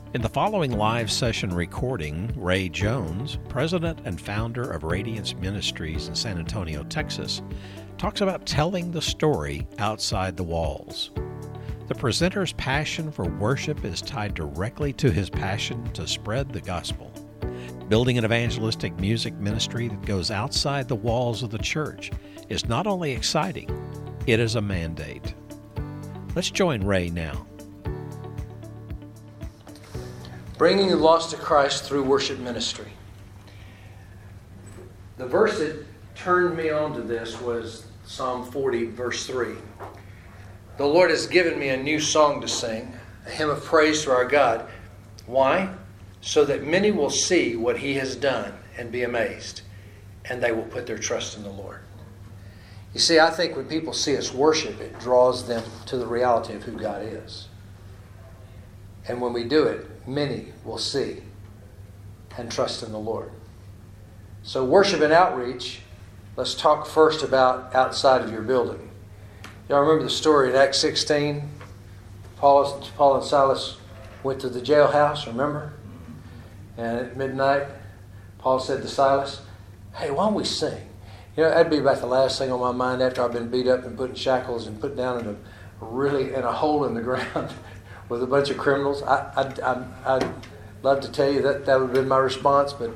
In the following live session recording, Ray Jones, president and founder of Radiance Ministries in San Antonio, Texas, talks about telling the story outside the walls. The presenter's passion for worship is tied directly to his passion to spread the gospel. Building an evangelistic music ministry that goes outside the walls of the church is not only exciting, it is a mandate. Let's join Ray now. Bringing the lost to Christ through worship ministry. The verse that turned me on to this was Psalm 40, verse 3. The Lord has given me a new song to sing, a hymn of praise to our God. Why? So that many will see what He has done and be amazed, and they will put their trust in the Lord. You see, I think when people see us worship, it draws them to the reality of who God is. And when we do it, many will see and trust in the Lord. So worship and outreach, let's talk first about outside of your building. Y'all remember the story in Acts 16? Paul and Silas went to the jailhouse, remember? And at midnight, Paul said to Silas, hey, why don't we sing? You know, that'd be about the last thing on my mind after I've been beat up and put in shackles and put down in a hole in the ground with a bunch of criminals. I'd love to tell you that would have been my response, but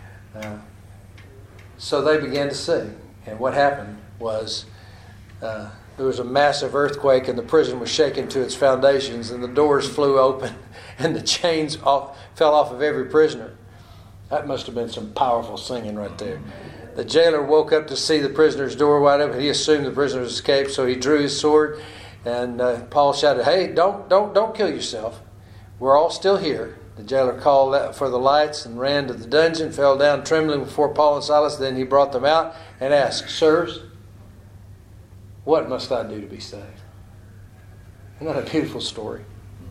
so they began to sing. And what happened was there was a massive earthquake and the prison was shaken to its foundations and the doors flew open and the chains fell off of every prisoner. That must have been some powerful singing right there. The jailer woke up to see the prisoner's door wide open. He assumed the prisoner escaped, so he drew his sword. And Paul shouted, hey, don't kill yourself. We're all still here. The jailer called out for the lights and ran to the dungeon, fell down trembling before Paul and Silas. Then he brought them out and asked, sirs, what must I do to be saved? Isn't that a beautiful story?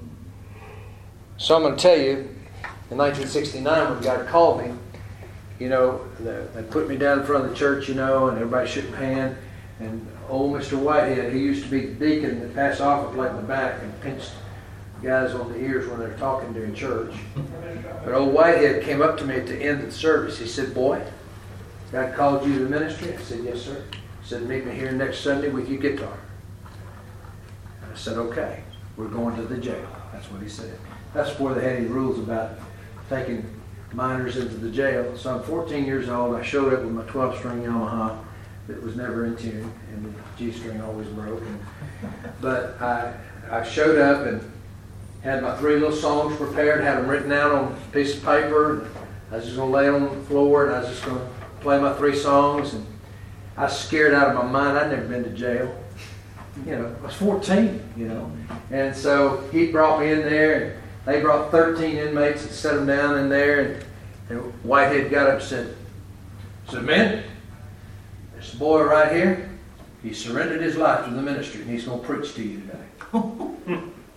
So I'm going to tell you, in 1969 when God called me, you know, they put me down in front of the church, you know, and everybody shook my hand. And old Mr. Whitehead, he used to be the deacon that passed off like in the back and pinched guys on the ears when they were talking during church. But old Whitehead came up to me at the end of the service. He said, boy, God called you to the ministry? I said, yes, sir. He said, meet me here next Sunday with your guitar. And I said, okay, we're going to the jail. That's what he said. That's before they had any rules about taking minors into the jail. So I'm 14 years old. I showed up with my 12-string Yamaha that was never in tune, and the G-string always broke. But I showed up and had my 3 little songs prepared, had them written out on a piece of paper. I was just going to lay on the floor, and I was just going to play my 3 songs. And I was scared out of my mind. I'd never been to jail. You know, I was 14, you know. And so he brought me in there, and they brought 13 inmates and set them down in there. And Whitehead got up and said, man, this boy right here, he surrendered his life to the ministry and he's going to preach to you today.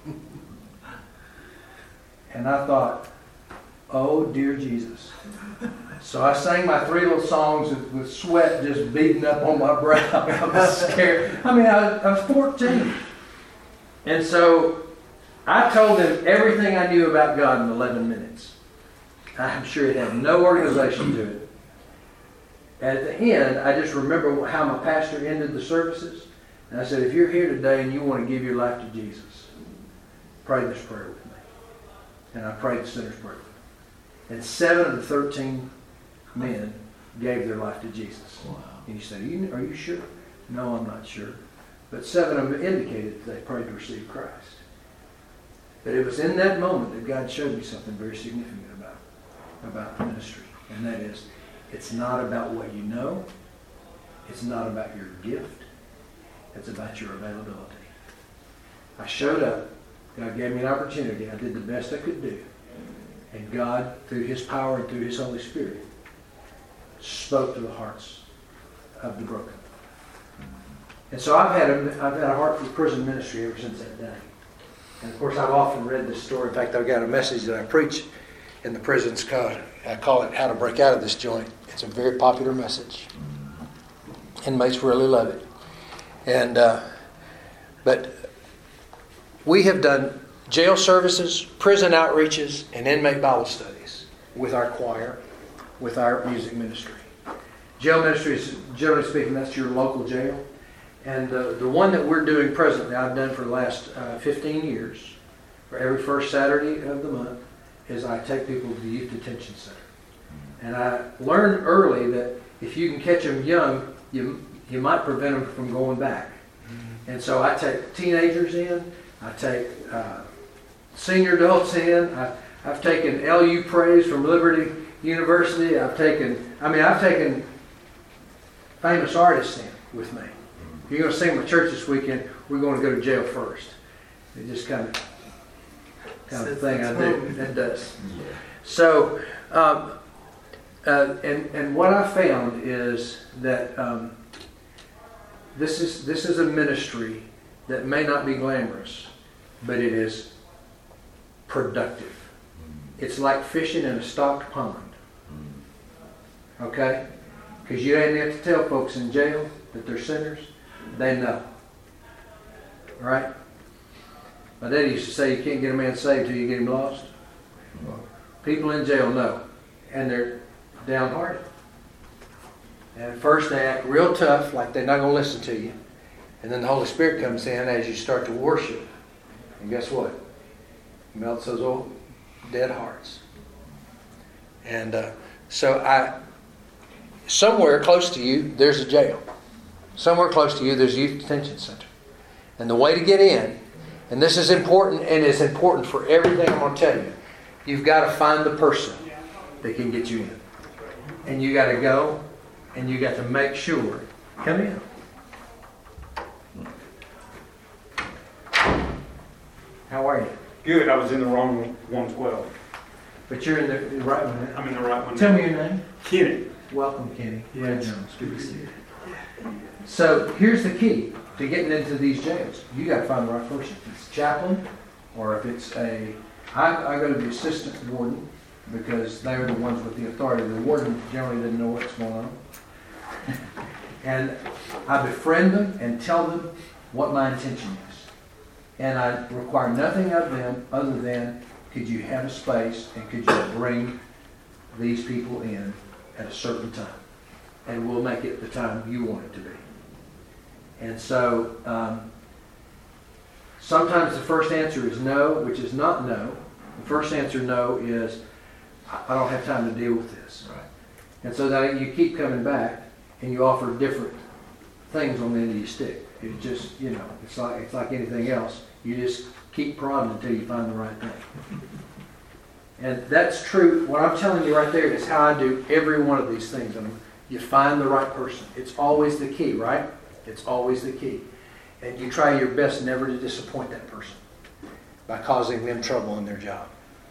And I thought, oh dear Jesus. So I sang my 3 little songs with sweat just beating up on my brow. I was scared. I mean, I was 14. And so I told them everything I knew about God in 11 minutes. I'm sure it had no organization to it. At the end, I just remember how my pastor ended the services. And I said, if you're here today and you want to give your life to Jesus, pray this prayer with me. And I prayed the sinner's prayer. And 7 of the 13 men gave their life to Jesus. Wow. And you said, are you sure? No, I'm not sure. But 7 of them indicated that they prayed to receive Christ. But it was in that moment that God showed me something very significant about the ministry. And that is, it's not about what you know. It's not about your gift. It's about your availability. I showed up. God gave me an opportunity. I did the best I could do. And God, through His power and through His Holy Spirit, spoke to the hearts of the broken. And so I've had a heart for prison ministry ever since that day. And of course, I've often read this story. In fact, I've got a message that I preach in the prisons called, I call it How to Break Out of This Joint. It's a very popular message. Inmates really love it. And but we have done jail services, prison outreaches, and inmate Bible studies with our choir, with our music ministry. Jail ministry is, generally speaking, that's your local jail. And the one that we're doing presently, I've done for the last 15 years, for every first Saturday of the month, is I take people to the Youth Detention Center. And I learned early that if you can catch them young, you might prevent them from going back. And so I take teenagers in, I take senior adults in, I've taken LU Praise from Liberty University, I've taken famous artists in with me. If you're going to sing my church this weekend, we're going to go to jail first. It's just kind of thing I do. It does. So, and what I found is that this is a ministry that may not be glamorous, but it is productive. It's like fishing in a stocked pond. Okay? Because you ain't have to tell folks in jail that they're sinners. They know. Right? My daddy used to say you can't get a man saved till you get him lost. People in jail know. And they're downhearted. And at first they act real tough, like they're not going to listen to you. And then the Holy Spirit comes in as you start to worship. And guess what? He melts those old dead hearts. And somewhere close to you, there's a jail. Somewhere close to you, there's a youth detention center. And the way to get in, and this is important, and it's important for everything I'm going to tell you, you've got to find the person that can get you in. And you got to go, and you got to make sure, come in. How are you? Good. I was in the wrong 112. But you're in the right one. I'm in the right one. Tell me your name. Kenny. Welcome, Kenny. Ray Jones. Good to see you. So here's the key to getting into these jails. You got to find the right person. If it's a chaplain, or if it's I go to the assistant warden because they are the ones with the authority. The warden generally doesn't know what's going on. And I befriend them and tell them what my intention is. And I require nothing of them other than, could you have a space and could you bring these people in at a certain time? And we'll make it the time you want it to be. And so sometimes the first answer is no, which is not no. The first answer no is, I don't have time to deal with this. Right. And so that you keep coming back and you offer different things on the end of your stick. It's just, it's like anything else. You just keep prodding until you find the right thing. And that's true. What I'm telling you right there is how I do every one of these things. You find the right person. It's always the key, right? It's always the key. And you try your best never to disappoint that person by causing them trouble in their job.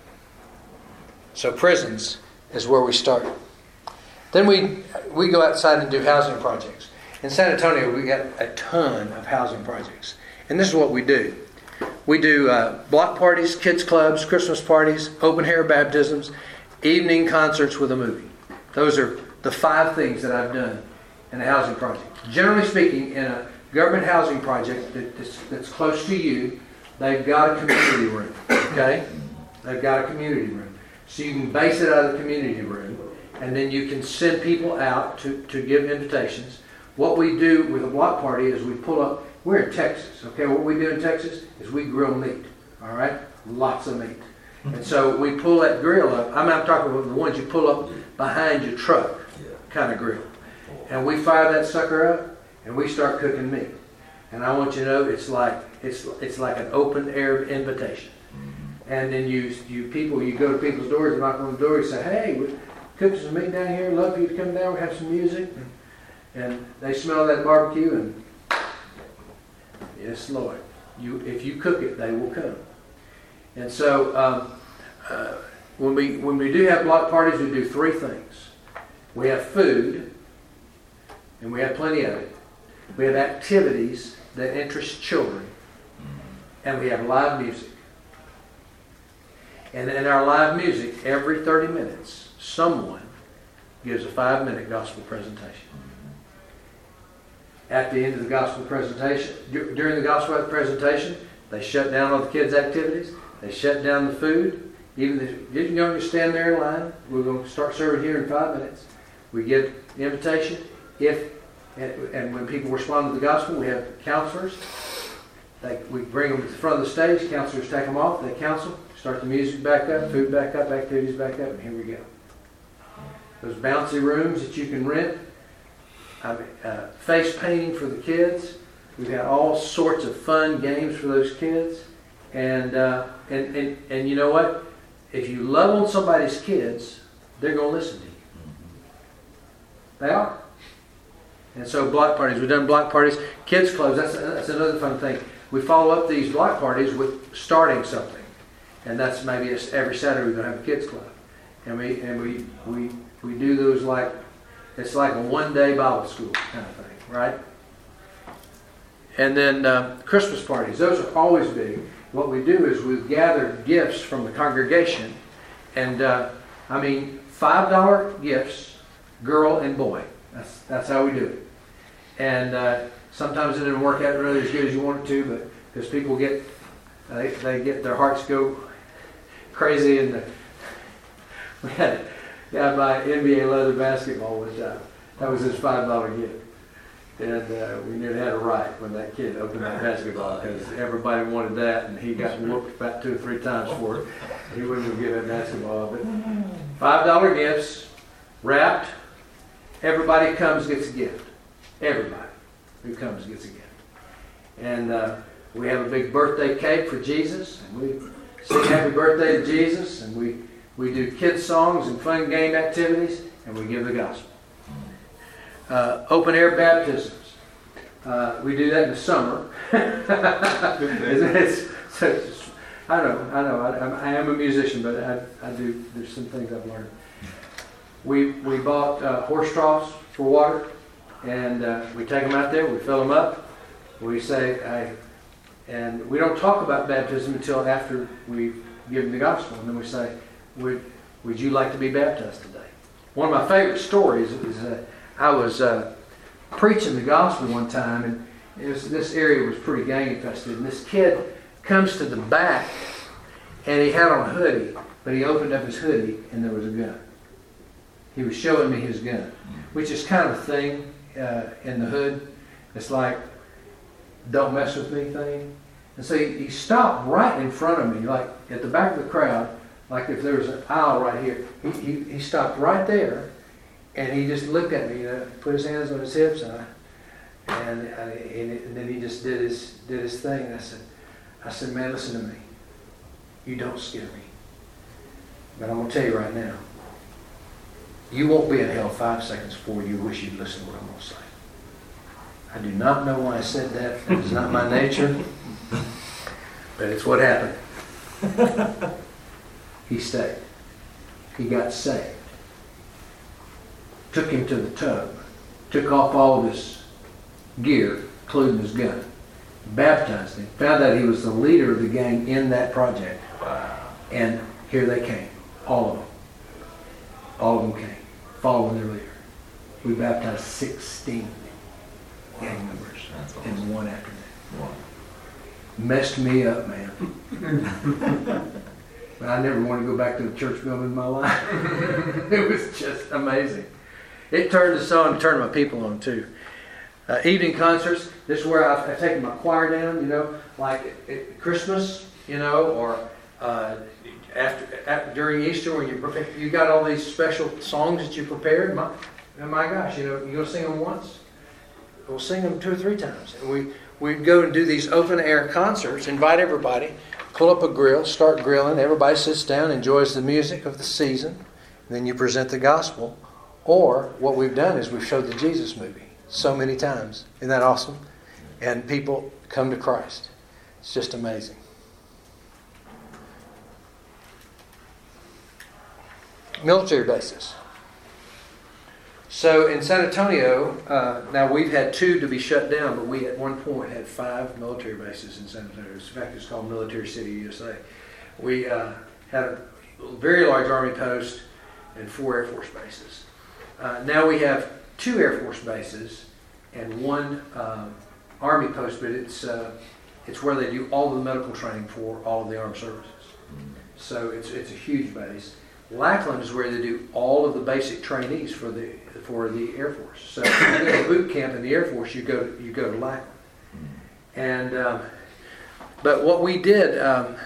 So prisons is where we start. Then we go outside and do housing projects. In San Antonio, we got a ton of housing projects. And this is what we do. We do block parties, kids clubs, Christmas parties, open hair baptisms, evening concerts with a movie. Those are the 5 things that I've done in a housing project. Generally speaking, in a government housing project that's close to you, they've got a community room. Okay? They've got a community room. So you can base it out of the community room, and then you can send people out to give invitations. What we do with a block party is we pull up. We're in Texas, okay? What we do in Texas is we grill meat, all right? Lots of meat. And so we pull that grill up. I'm talking about the ones you pull up behind your truck kind of grill. And we fire that sucker up, and we start cooking meat. And I want you to know it's like an open air invitation. And then you go to people's doors and knock on the door and say, hey, we're cooking some meat down here. Love for you to come down. We have some music. And they smell that barbecue and yes, Lord. If you cook it, they will come. And so when we do have block parties, we do 3 things. We have food, and we have plenty of it. We have activities that interest children, and we have live music. And in our live music, every 30 minutes, someone gives a 5-minute gospel presentation. At the end of the gospel presentation, during the gospel presentation, they shut down all the kids' activities. They shut down the food. Even if you don't just stand there in line, we're going to start serving here in 5 minutes. We give the invitation. And when people respond to the gospel, we have counselors. We bring them to the front of the stage. Counselors take them off. They counsel. Start the music back up, food back up, activities back up, and here we go. Those bouncy rooms that you can rent. Face painting for the kids. We've got all sorts of fun games for those kids. And you know what? If you love on somebody's kids, they're going to listen to you. They are. And so block parties. We've done block parties. Kids clubs. That's another fun thing. We follow up these block parties with starting something. And that's maybe every Saturday we're going to have a kids club. And we do those like, it's like a one-day Bible school kind of thing, right? And then Christmas parties. Those are always big. What we do is we gather gifts from the congregation. And $5 gifts, girl and boy. That's how we do it. And sometimes it doesn't work out really as good as you want it to, but because people get their hearts go crazy. And we had a guy buy NBA leather basketball one time. That was his $5 gift. And we nearly had a riot when that kid opened that basketball because everybody wanted that, and he got whooped about 2 or 3 times for it. He wouldn't have given that basketball. But $5 gifts, wrapped. Everybody comes gets a gift. Everybody who comes gets a gift. And we have a big birthday cake for Jesus, and we sing happy birthday to Jesus, and we do kids songs and fun game activities, and we give the gospel. Open air baptisms. We do that in the summer. I know. I am a musician, but I do. There's some things I've learned. We bought horse troughs for water, and we take them out there. We fill them up. We say, and we don't talk about baptism until after we give them the gospel, and then we say, "Would you like to be baptized today?" One of my favorite stories is I was preaching the gospel one time, and this area was pretty gang infested, and this kid comes to the back, and he had on a hoodie, but he opened up his hoodie, and there was a gun. He was showing me his gun, which is kind of a thing in the hood. It's like, don't mess with me thing. And so he stopped right in front of me, like at the back of the crowd, like if there was an aisle right here. He stopped right there, and he just looked at me, put his hands on his hips, and then he just did his thing. And I said, man, listen to me. You don't scare me. But I'm going to tell you right now, you won't be in hell 5 seconds before you wish you'd listened to what I'm going to say. I do not know why I said that. It's not my nature. But it's what happened. He stayed. He got saved. Took him to the tub. Took off all of his gear, including his gun. Baptized him. Found out he was the leader of the gang in that project. Wow. And here they came. All of them. All of them came. Following their leader. We baptized 16 gang members in one afternoon. Wow. Messed me up, man. But I never want to go back to the church building in my life. It was just amazing. It turned us on, turned my people on too. Evening concerts. This is where I've taken my choir down, like at Christmas, or after during Easter when you got all these special songs that you prepared. My gosh, you're going to sing them once? We'll sing them 2 or 3 times. And we'd go and do these open air concerts, invite everybody, pull up a grill, start grilling. Everybody sits down, enjoys the music of the season. And then you present the gospel. Or what we've done is we've showed the Jesus movie so many times. Isn't that awesome? And people come to Christ. It's just amazing. Military bases. So in San Antonio, now we've had 2 to be shut down, but we at one point had 5 military bases in San Antonio. In fact, it's called Military City, USA. We had a very large Army post and 4 Air Force bases. Now we have 2 Air Force bases and 1 Army post, but it's where they do all of the medical training for all of the armed services. So it's a huge base. Lackland is where they do all of the basic trainees for the Air Force. So if you go to boot camp in the Air Force, you go to Lackland. And but what we did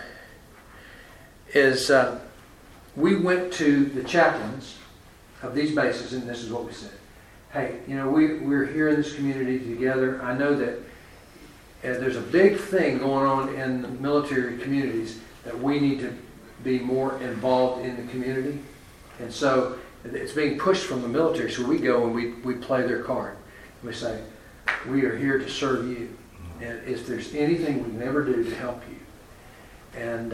is we went to the chaplains of these bases, and this is what we said. Hey, we're here in this community together. I know that there's a big thing going on in the military communities that we need to be more involved in the community. And so it's being pushed from the military. So we go and we play their card. We say, we are here to serve you. And if there's anything we can ever do to help you. And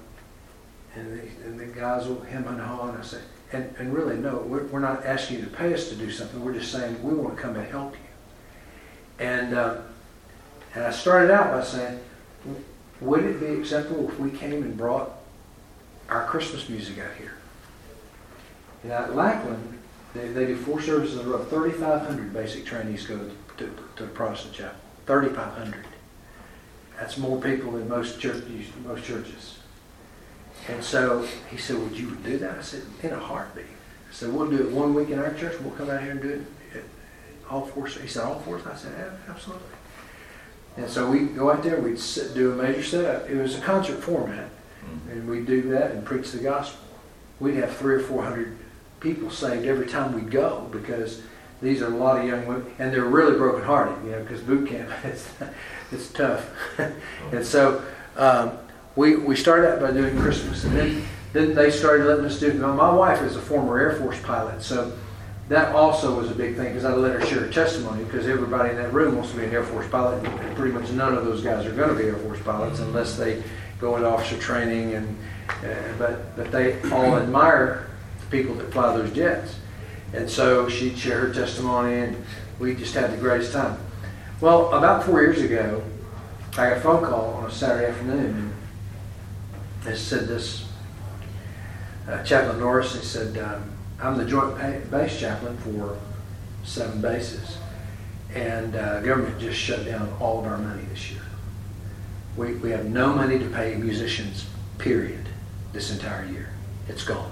the guys will hem and haw, and I say, and really, no, we're not asking you to pay us to do something. We're just saying we want to come and help you. And I started out by saying, would it be acceptable if we came and brought our Christmas music out here? And at Lackland, they do 4 services in a row. 3,500 basic trainees go to the Protestant chapel. 3,500. That's more people than most churches. And so he said, would you do that? I said, in a heartbeat. I said, we'll do it 1 week in our church. We'll come out here and do it all 4. He said, all 4? I said, absolutely. And so we go out there, we'd do a major setup. It was a concert format. And we'd do that and preach the gospel. We'd have 300 or 400 people saved every time we'd go, because these are a lot of young women, and they're really brokenhearted, because boot camp, it's tough. And so we started out by doing Christmas, and then they started letting us do. My wife is a former Air Force pilot, so that also was a big thing, because I let her share her testimony, because everybody in that room wants to be an Air Force pilot, and pretty much none of those guys are going to be Air Force pilots unless they go into officer training, but they all admire the people that fly those jets. And so she'd share her testimony, and we just had the greatest time. Well, about 4 years ago, I got a phone call on a Saturday afternoon, and it said this, Chaplain Norris, he said, I'm the Joint Base Chaplain for 7 bases, and government just shut down all of our money this year. We have no money to pay musicians, period, this entire year. It's gone.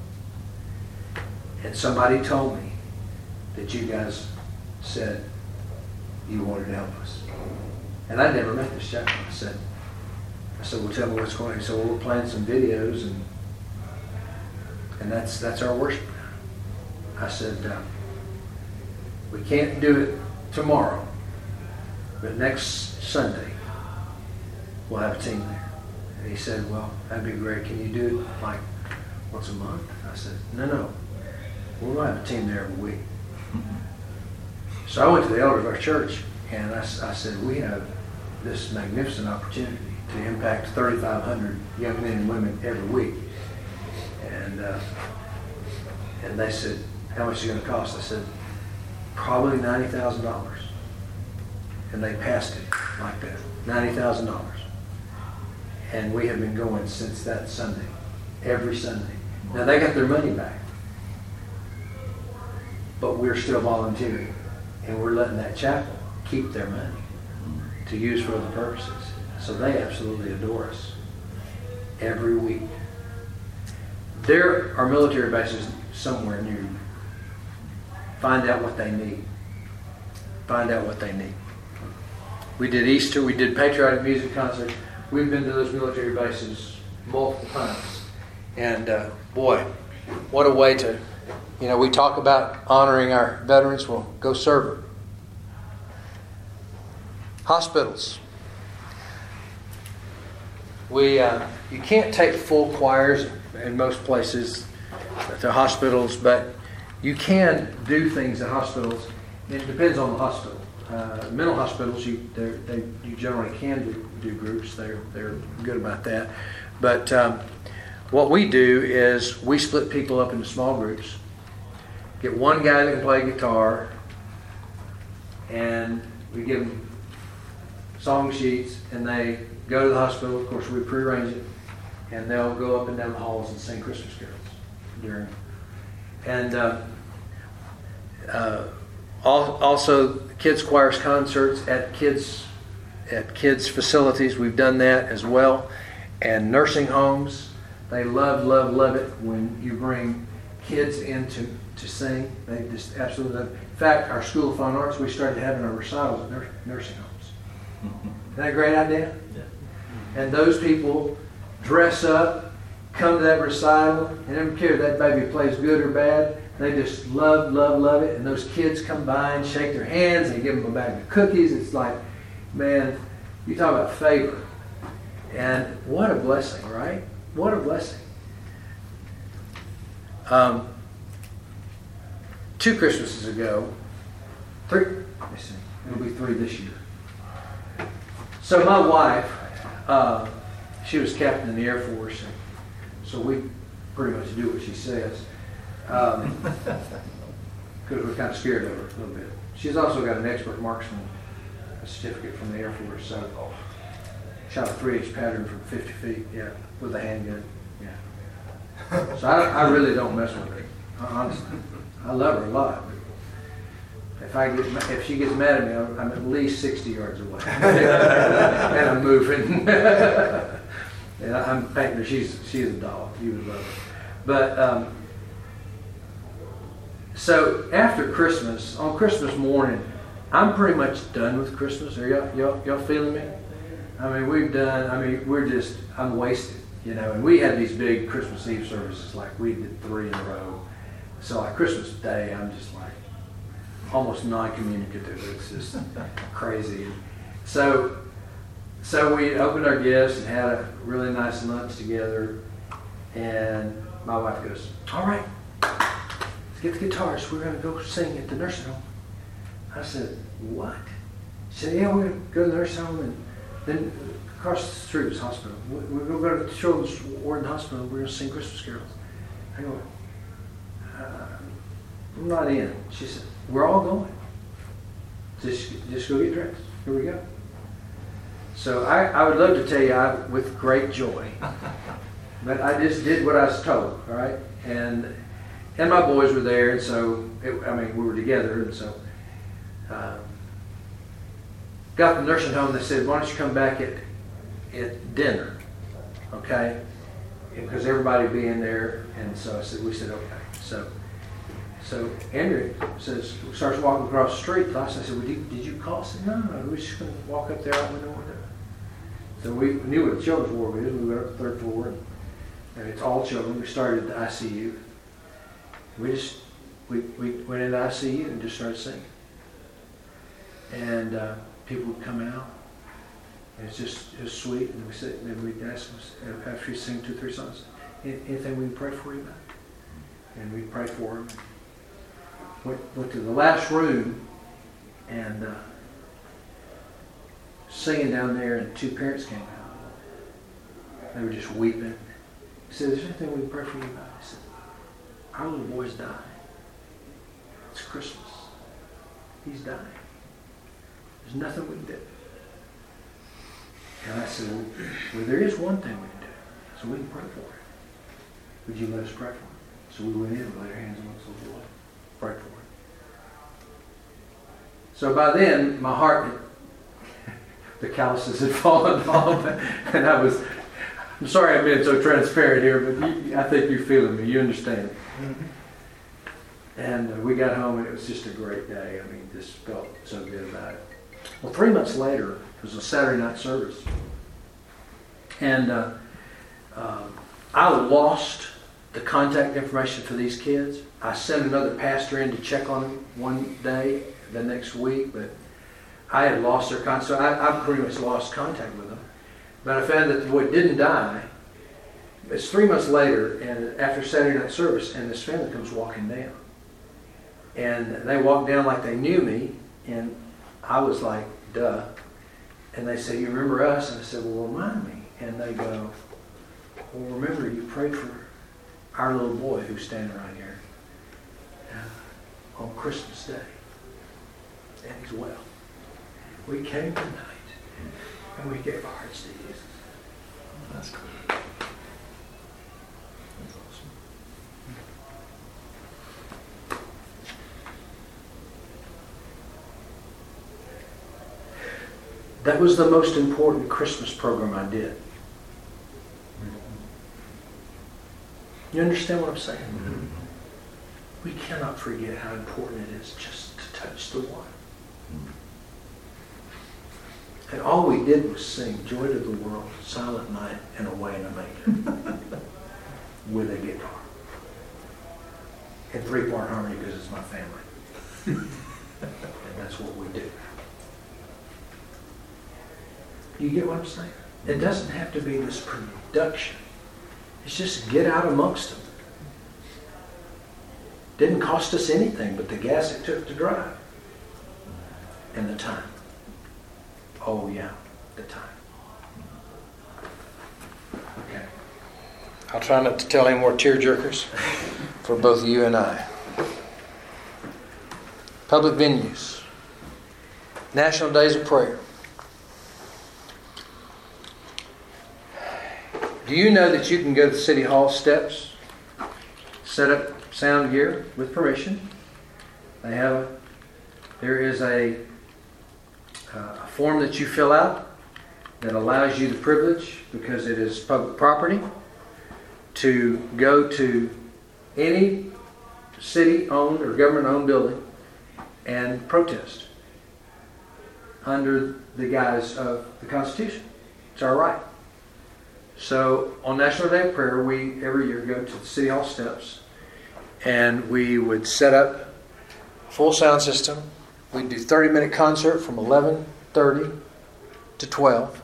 And somebody told me that you guys said you wanted to help us. And I'd never met this chaplain. I said, well, tell me what's going on. He said, well, we're playing some videos, and that's our worship. I said, we can't do it tomorrow, but next Sunday, we'll have a team there. And he said, well, that'd be great. Can you do it like once a month? I said, no. We're going to have a team there every week. So I went to the elders of our church, and I said, we have this magnificent opportunity to impact 3,500 young men and women every week. And they said, how much is it going to cost? I said, probably $90,000. And they passed it like that, $90,000. And we have been going since that Sunday, every Sunday. Now they got their money back, but we're still volunteering, and we're letting that chapel keep their money to use for other purposes. So they absolutely adore us every week. There are military bases somewhere near you. Find out what they need. Find out what they need. We did Easter, we did patriotic music concerts. We've been to those military bases multiple times. And boy, what a way to, we talk about honoring our veterans. Well, go serve them. Hospitals. You can't take full choirs in most places to hospitals, but you can do things at hospitals. It depends on the hospital. Mental hospitals, you generally can do groups. They're good about that. But what we do is we split people up into small groups. Get one guy that can play guitar, and we give them song sheets, and they go to the hospital. Of course, we prearrange it, and they'll go up and down the halls and sing Christmas carols during. And also, kids choirs concerts at kids' at kids' facilities. We've done that as well. And nursing homes, they love, love, love it when you bring kids in to sing. They just absolutely love it. In fact, our School of Fine Arts, we started having our recitals at nursing homes. Isn't that a great idea? Yeah. And those people dress up, come to that recital, and they don't care if that baby plays good or bad. They just love, love, love it. And those kids come by and shake their hands. They give them a bag of cookies. It's like, man, you talk about favor. And what a blessing, right? What a blessing. 2 Christmases ago, 3, let me see, it'll be 3 this year. So my wife, she was captain in the Air Force, and so we pretty much do what she says. Because we're kind of scared of her a little bit. She's also got an expert marksman certificate from the Air Force, so shot a 3H pattern from 50 feet, yeah, with a handgun, yeah. So I really don't mess with her, honestly. I love her a lot, but if she gets mad at me, I'm at least 60 yards away, and I'm moving. And I'm thanking her. She's a doll. You would love her. But so after Christmas, on Christmas morning, I'm pretty much done with Christmas. Are y'all feeling me? I mean, I'm wasted, And we had these big Christmas Eve services, like we did 3 in a row. So like Christmas Day, I'm just like almost non-communicative. It's just crazy. So we opened our gifts and had a really nice lunch together. And my wife goes, "All right, let's get the guitars. We're going to go sing at the nursing home." I said, "What?" She said, "Yeah, we're going to go to the nursing home, and then across the street was hospital. We're going to go to the Children's Ward Hospital. We're going to sing Christmas carols." I go, "I'm not in." She said, "We're all going. Just go get dressed. Here we go." So I would love to tell you with great joy, but I just did what I was told, all right? And my boys were there, and so, we were together, and so got the nursing home. They said, "Why don't you come back at dinner, okay?" Because everybody being there, and so we said, okay. So Andrew starts walking across the street. I said, "Well, did you call?" I said, "No, we're just going to walk up there. I don't know what to do." So we knew what the children's ward was. We went up to the 3rd floor, and it's all children. We started at the ICU. We went into ICU and just started singing. And people would come out. And it was sweet. And we sit and we'd ask them, after we sing 2 or 3 songs, "Anything we can pray for you about?" And we'd pray for them. Went to the last room and singing down there, and 2 parents came out. They were just weeping. He said, "Is there anything we can pray for you about?" I said, "Our little boy's dying. It's Christmas. He's dying. There's nothing we can do." And I said, well, there is one thing we can do. So we can pray for him. Would you let us pray for him? So we went in and laid our hands on this little boy. Prayed for him. So by then, my heart, the calluses had fallen off, and I'm sorry I'm being so transparent here, but I think you're feeling me. You understand. Mm-hmm. And we got home, and it was just a great day. Just felt so good about it. Well, 3 months later, it was a Saturday night service. And I lost the contact information for these kids. I sent another pastor in to check on them one day, the next week, but I had lost their contact. So I pretty much lost contact with them. But I found that the boy didn't die. It's 3 months later, and after Saturday night service, and this family comes walking down. And they walked down like they knew me, and I was like, duh. And they said, "You remember us?" And I said, "Well, remind me." And they go, "Well, remember you prayed for our little boy who's standing right here on Christmas Day. And he's well. We came tonight, and we gave our hearts to Jesus." That's cool. That's awesome. That was the most important Christmas program I did. You understand what I'm saying? Mm-hmm. We cannot forget how important it is just to touch the water. And all we did was sing Joy to the World, Silent Night, and Away in a Manger with a guitar. In 3-part harmony because it's my family. And that's what we do. You get what I'm saying? It doesn't have to be this production. It's just get out amongst them. Didn't cost us anything but the gas it took to drive. And the time. Oh yeah, the time. Okay. I'll try not to tell any more tearjerkers for both you and I. Public venues. National Days of Prayer. Do you know that you can go to the City Hall steps, set up sound gear with permission? There is a form that you fill out that allows you the privilege, because it is public property, to go to any city-owned or government-owned building and protest under the guise of the Constitution. It's our right. So on National Day of Prayer, we every year go to the City Hall steps and we would set up a full sound system. We'd do 30-minute concert from 11:30 to 12.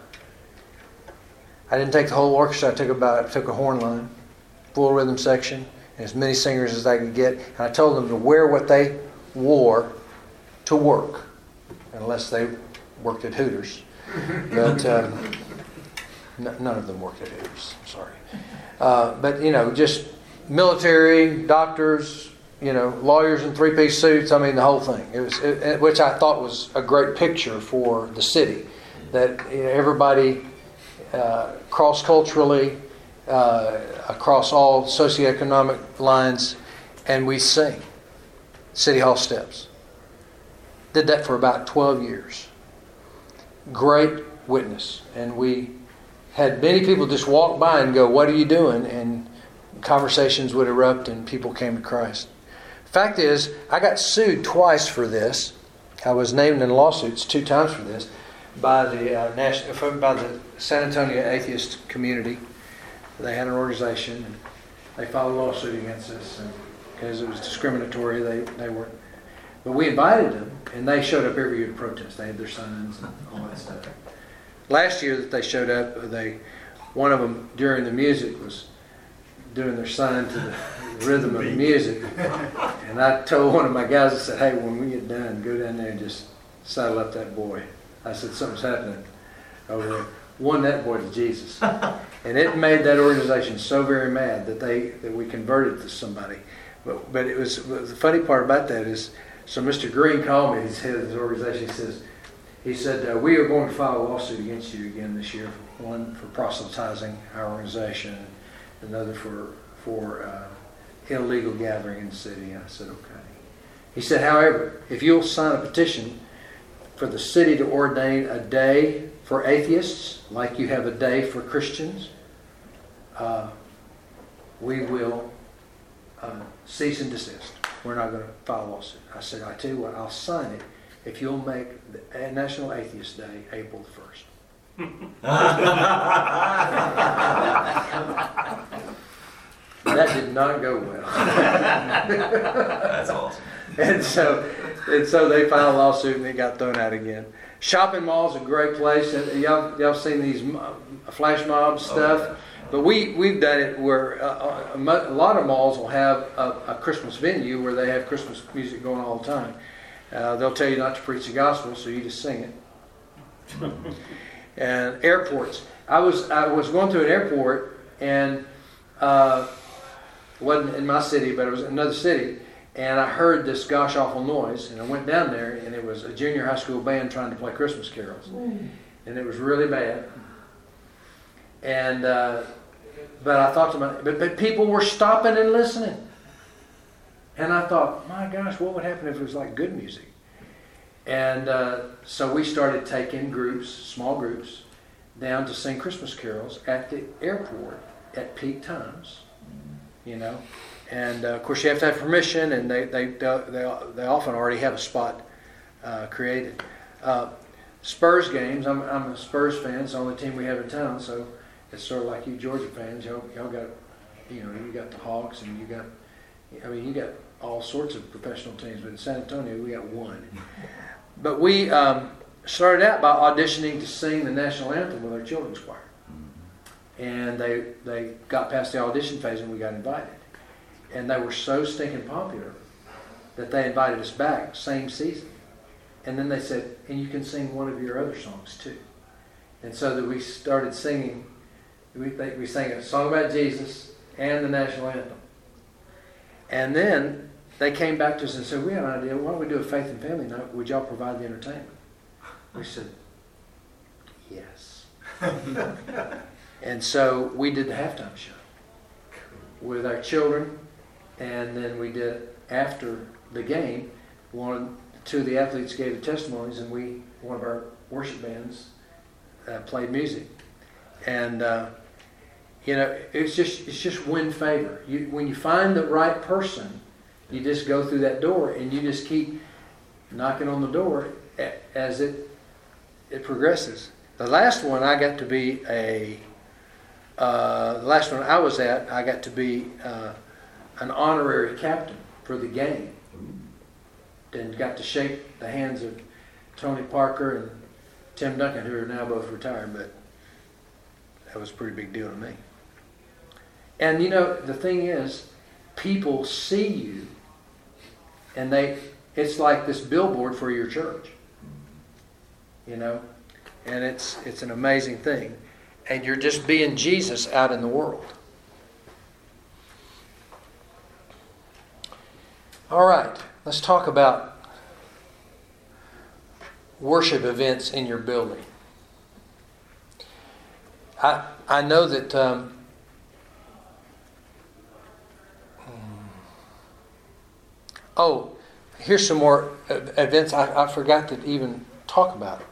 I didn't take the whole orchestra. I took a horn line, full rhythm section, and as many singers as I could get. And I told them to wear what they wore to work, unless they worked at Hooters. But none of them worked at Hooters. I'm sorry. But just military, doctors, lawyers in 3-piece suits. I mean, the whole thing. It was, which I thought was a great picture for the city. That everybody, cross-culturally, across all socioeconomic lines, and we sing City Hall steps. Did that for about 12 years. Great witness. And we had many people just walk by and go, "What are you doing?" And conversations would erupt and people came to Christ. Fact is, I got sued twice for this. I was named in lawsuits 2 times for this by the San Antonio atheist community. They had an organization and they filed a lawsuit against us, and because it was discriminatory. They weren't. But we invited them, and they showed up every year to protest. They had their signs and all that stuff. Last year that they showed up, one of them during the music was doing their sign to the rhythm of the music. And I told one of my guys, I said, "Hey, when we get done, go down there and just saddle up that boy." I said, "Something's happening over there." Won that boy to Jesus. And it made that organization so very mad that we converted to somebody. But it was the funny part about that is, so Mr. Green called me, he's head of his organization. He said, "We are going to file a lawsuit against you again this year. One for proselytizing our organization, another for illegal gathering in the city." I said, "Okay." He said, "However, if you'll sign a petition for the city to ordain a day for atheists, like you have a day for Christians, we will cease and desist. We're not going to file a lawsuit." I said, "I tell you what, I'll sign it if you'll make the National Atheist Day April 1st. That did not go well. That's awesome. And so they filed a lawsuit and it got thrown out again. Shopping malls are a great place. Y'all seen these flash mob stuff? Oh, yeah. But we've done it where a lot of malls will have a Christmas venue where they have Christmas music going all the time. They'll tell you not to preach the gospel, so you just sing it. And airports. I was going to an airport, and it wasn't in my city, but it was in another city, and I heard this gosh awful noise, and I went down there, and it was a junior high school band trying to play Christmas carols, and it was really bad. And but I thought to myself, but people were stopping and listening. And I thought, my gosh, what would happen if it was like good music? And so we started taking groups, small groups, down to sing Christmas carols at the airport at peak times, you know. And of course you have to have permission, and they often already have a spot created. Spurs games, I'm a Spurs fan. It's the only team we have in town, so it's sort of like you Georgia fans. Y'all got, you know, you got the Hawks, and you got all sorts of professional teams. But in San Antonio, we got one. But we started out by auditioning to sing the national anthem with our children's choir. And they got past the audition phase and we got invited. And they were so stinking popular that they invited us back, same season. And then they said, and you can sing one of your other songs too. And so that we started singing, we sang a song about Jesus and the national anthem. And then they came back to us and said, we have an idea, why don't we do a faith and family night? Would y'all provide the entertainment? We said, yes. And so we did the halftime show with our children, and then we did, after the game, two of the athletes gave the testimonies, and one of our worship bands played music. And you know, it's just win favor. When you find the right person, you just go through that door, and you just keep knocking on the door as it progresses. The last one I got to be the last one I was at, I got to be an honorary captain for the game. And got to shake the hands of Tony Parker and Tim Duncan, who are now both retired, but that was a pretty big deal to me. And you know, the thing is, people see you, and it's like this billboard for your church. You know? And it's an amazing thing. And you're just being Jesus out in the world. All right, let's talk about worship events in your building. I know that here's some more events I forgot to even talk about.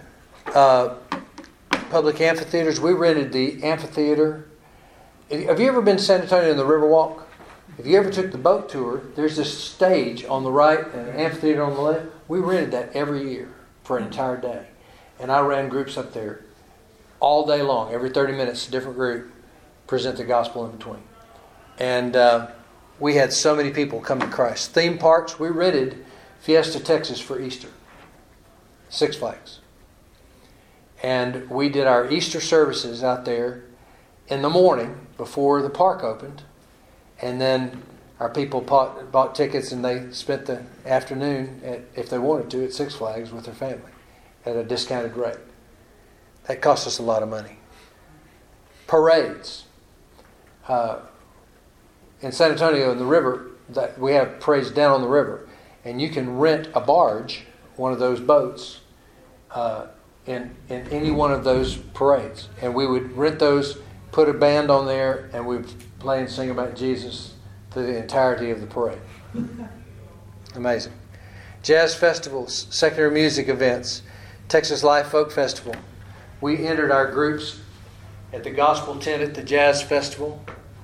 Public amphitheaters. We rented the amphitheater. Have you ever been to San Antonio in the Riverwalk? If you ever took the boat tour, there's this stage on the right and an amphitheater on the left. We rented that every year for an entire day. And I ran groups up there all day long. Every 30 minutes, a different group present the gospel in between. And we had so many people come to Christ. Theme parks, we rented Fiesta, Texas for Easter. Six Flags. And we did our Easter services out there in the morning before the park opened. And then our people bought tickets, and they spent the afternoon, if they wanted to, at Six Flags with their family at a discounted rate. That cost us a lot of money. Parades. In San Antonio, in the river, we have parades down on the river. And you can rent a barge, one of those boats, in any one of those parades. And we would rent those, put a band on there, and we'd play and sing about Jesus through the entirety of the parade. Amazing. Jazz festivals, secular music events, Texas Live Folk Festival. We entered our groups at the Gospel Tent at the Jazz Festival.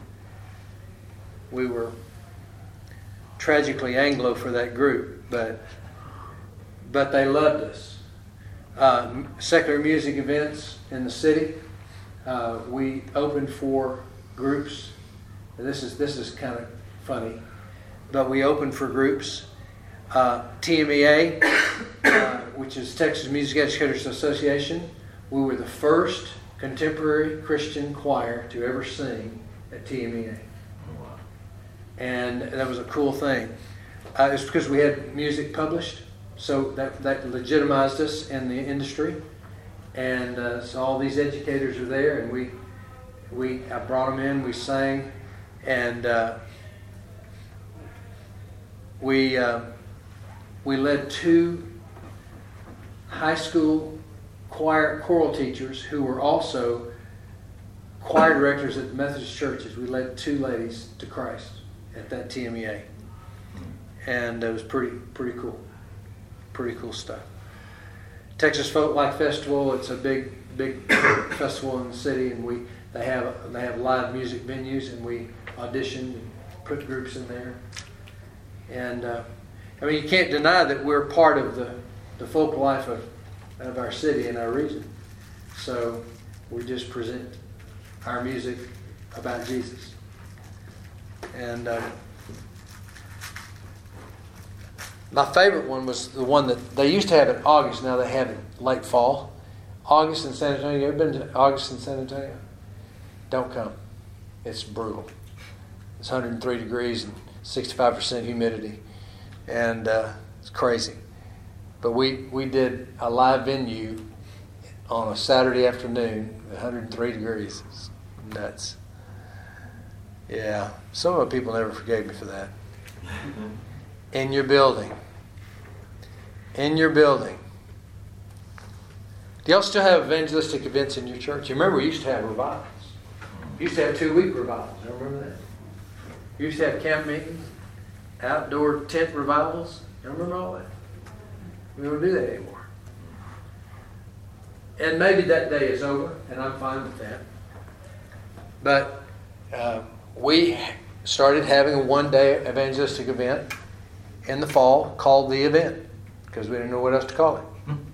We were tragically Anglo for that group, but they loved us. Secular music events in the city. We opened for groups. This is kind of funny, but we opened for groups. TMEA, which is Texas Music Educators Association. We were the first contemporary Christian choir to ever sing at TMEA. And that was a cool thing. It's because we had music published, so that legitimized us in the industry. And so all these educators are there, and I brought them in, we sang, and we led two high school choral teachers who were also choir directors at the Methodist churches. We led two ladies to Christ at that TMEA, and it was pretty cool. pretty cool stuff. Texas Folklife Festival, it's a big festival in the city, and they have live music venues, and we audition and put groups in there. And I mean, you can't deny that we're part of the folk life of our city and our region. So we just present our music about Jesus. And my favorite one was the one that they used to have in August. Now they have it late fall. August in San Antonio. You ever been to August in San Antonio? Don't come. It's brutal. It's 103 degrees and 65% humidity. And it's crazy. But we did a live venue on a Saturday afternoon at 103 degrees. It's nuts. Yeah. Some of the people never forgave me for that. In your building. In your building. Do y'all still have evangelistic events in your church? You remember we used to have revivals. We used to have 2-week revivals. You remember that? We used to have camp meetings, outdoor tent revivals. You remember all that? We don't do that anymore. And maybe that day is over, and I'm fine with that. But we started having a one-day evangelistic event in the fall called The Event, because we didn't know what else to call it.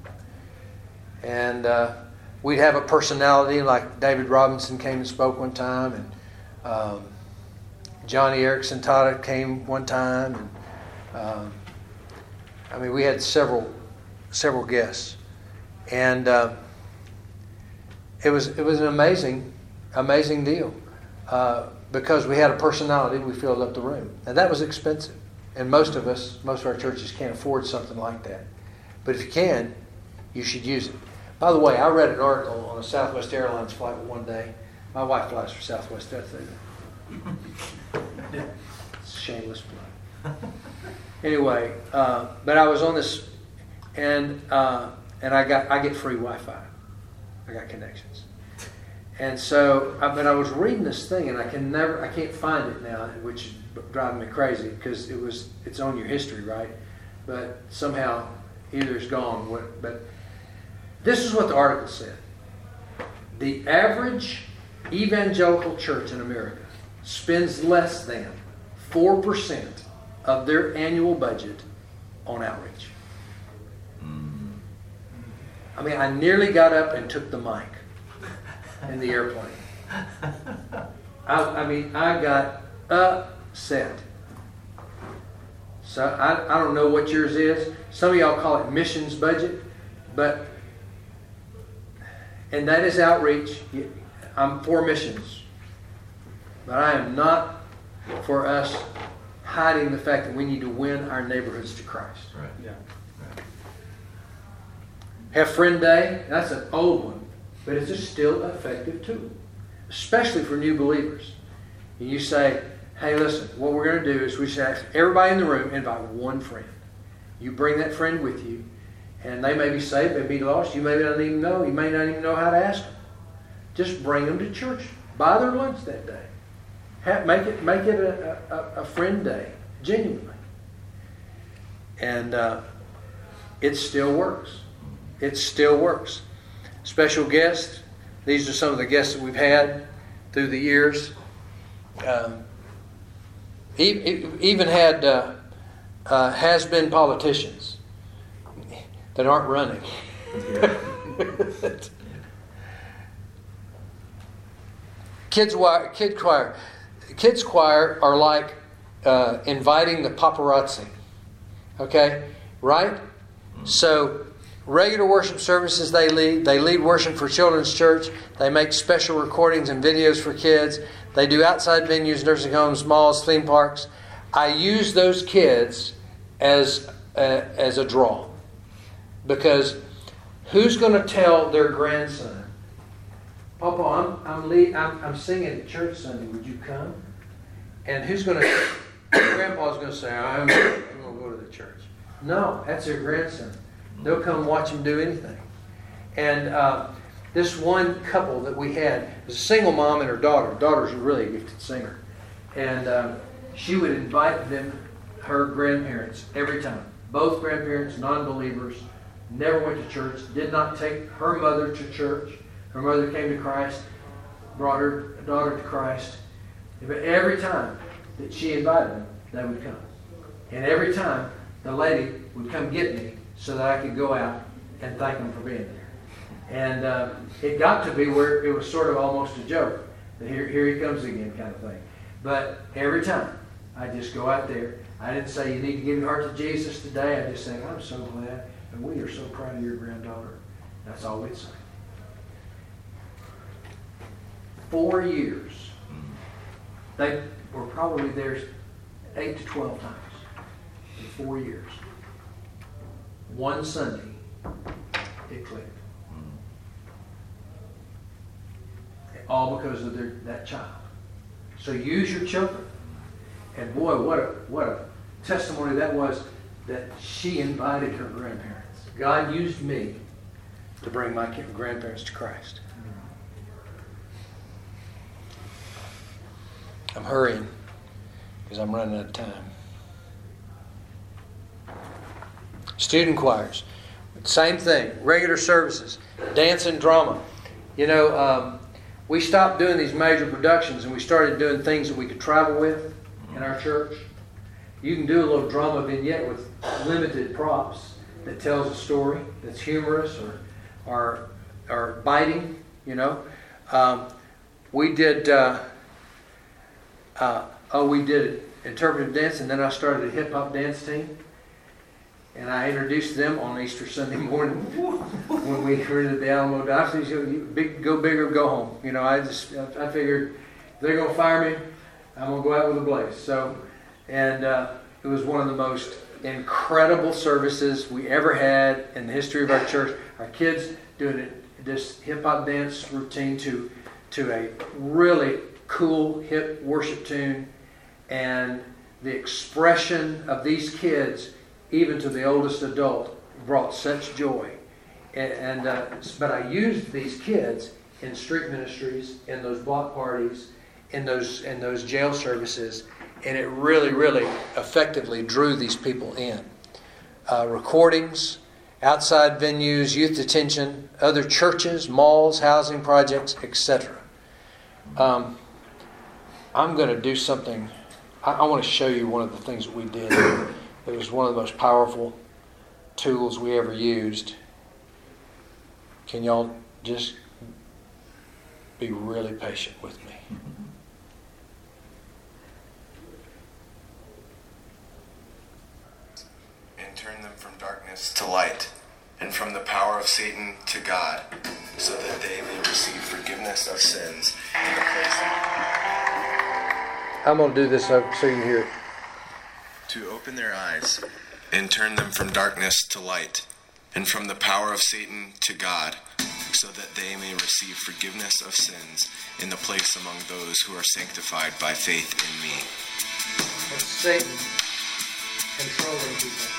And we'd have a personality, like David Robinson came and spoke one time, and Johnny Erickson Tada came one time, and I mean, we had several guests, and it was an amazing deal because we had a personality. We filled up the room, and that was expensive. And most of our churches can't afford something like that. But if you can, you should use it. By the way, I read an article on a Southwest Airlines flight one day. My wife flies for Southwest. That's it. Shameless plug. Anyway, but I was on this, and I get free Wi-Fi. I got connections, and so but I was reading this thing, and I can't find it now, which is driving me crazy because it's on your history, right? But somehow either it's gone. But this is what the article said: the average evangelical church in America spends less than 4% of their annual budget on outreach. I mean, I nearly got up and took the mic in the airplane. I got upset. So I don't know what yours is. Some of y'all call it missions budget, and that is outreach. I'm for missions, but I am not for us hiding the fact that we need to win our neighborhoods to Christ. Right. Yeah. Have Friend Day. That's an old one, but it's a still effective tool, especially for new believers. And you say, hey, listen, what we're going to do is we should ask everybody in the room, invite one friend. You bring that friend with you, and they may be saved, they may be lost, you may not even know, you may not even know how to ask them. Just bring them to church. Buy their lunch that day. Make it a friend day, genuinely. And it still works. It still works. Special guests. These are some of the guests that we've had through the years. Even had has-been politicians that aren't running. Kids choir are like inviting the paparazzi. Okay? Right? So regular worship services they lead worship for Children's Church. They make special recordings and videos for kids. They do outside venues, nursing homes, malls, theme parks. I use those kids as a draw, because who's going to tell their grandson, Papa, I'm singing at church Sunday. Would you come? And who's going to? Grandpa's going to say, I'm going to go to the church. No, that's their grandson. They'll come watch him do anything. And this one couple that we had was a single mom and her daughter. Her daughter's a really gifted singer. And she would invite her grandparents every time. both grandparents, non-believers, never went to church, did not take her mother to church. Her mother came to Christ, brought her daughter to Christ. But every time that she invited them, they would come. And every time the lady would come get me so that I could go out and thank them for being there. And it got to be where it was sort of almost a joke. Here he comes again kind of thing. But every time I just go out there, I didn't say you need to give your heart to Jesus today. I just said, I'm so glad and we are so proud of your granddaughter. That's all we'd say. 4 years. They were probably there 8 to 12 times in 4 years. One Sunday, it clicked. All because of that child. So use your children. And boy, what a testimony that was, that she invited her grandparents. God used me to bring my grandparents to Christ. I'm hurrying because I'm running out of time. Student choirs, same thing. Regular services, dance and drama. You know, we stopped doing these major productions and we started doing things that we could travel with in our church. You can do a little drama vignette with limited props that tells a story that's humorous or biting. You know, we did interpretive dance, and then I started a hip hop dance team. And I introduced them on Easter Sunday morning when we were at the Alamo Diocese. Go big or go home. You know, I figured if they're going to fire me, I'm going to go out with a blaze. So, and it was one of the most incredible services we ever had in the history of our church. Our kids doing this hip hop dance routine to a really cool hip worship tune, and the expression of these kids, even to the oldest adult, brought such joy. But I used these kids in street ministries, in those block parties, in those jail services, and it really, really effectively drew these people in. Recordings, outside venues, youth detention, other churches, malls, housing projects, etc. I'm going to do something. I want to show you one of the things that we did. It was one of the most powerful tools we ever used. Can y'all just be really patient with me? And turn them from darkness to light, and from the power of Satan to God, so that they may receive forgiveness of sins in the place. I'm going to do this so you can hear it. To open their eyes and turn them from darkness to light, and from the power of Satan to God, so that they may receive forgiveness of sins in the place among those who are sanctified by faith in me. It's Satan controlling people.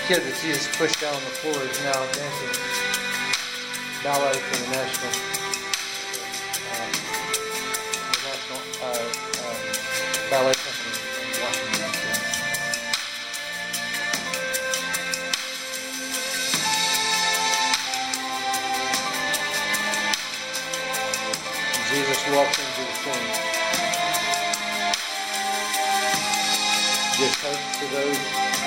kid that you just pushed down on the floor is now dancing ballet for the national ballet company in Washington, D.C. Jesus walked into the scene. Gives hope to those.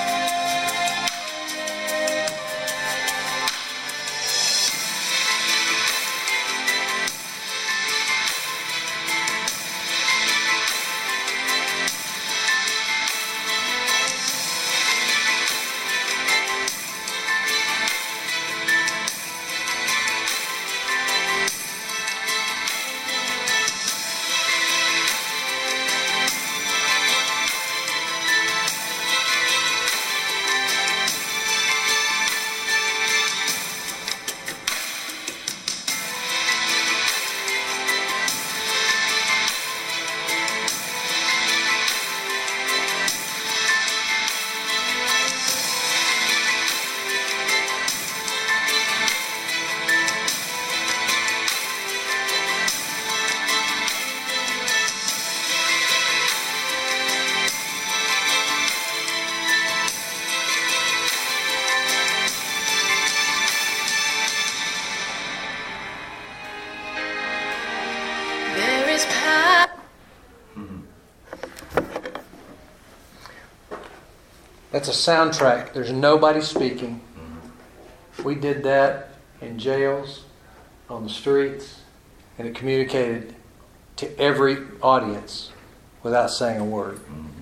That's a soundtrack. There's nobody speaking. We did that in jails, on the streets, and it communicated to every audience without saying a word.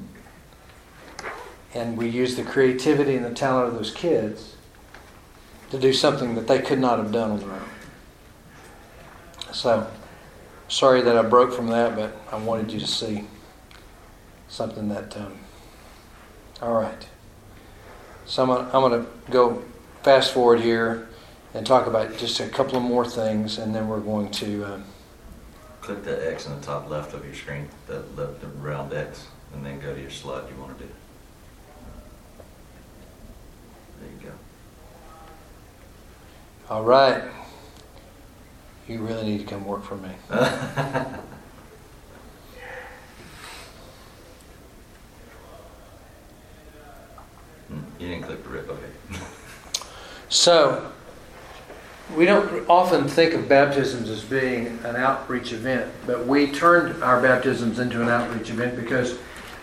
And we used the creativity and the talent of those kids to do something that they could not have done on their own. So, sorry that I broke from that, but I wanted you to see something that... all right. So I'm going to go fast forward here and talk about just a couple of more things, and then we're going to... Click that X in the top left of your screen, the round X, and then go to your slide you want to do. There you go. All right. You really need to come work for me. You didn't click the rip, okay. So, we don't often think of baptisms as being an outreach event, but we turned our baptisms into an outreach event because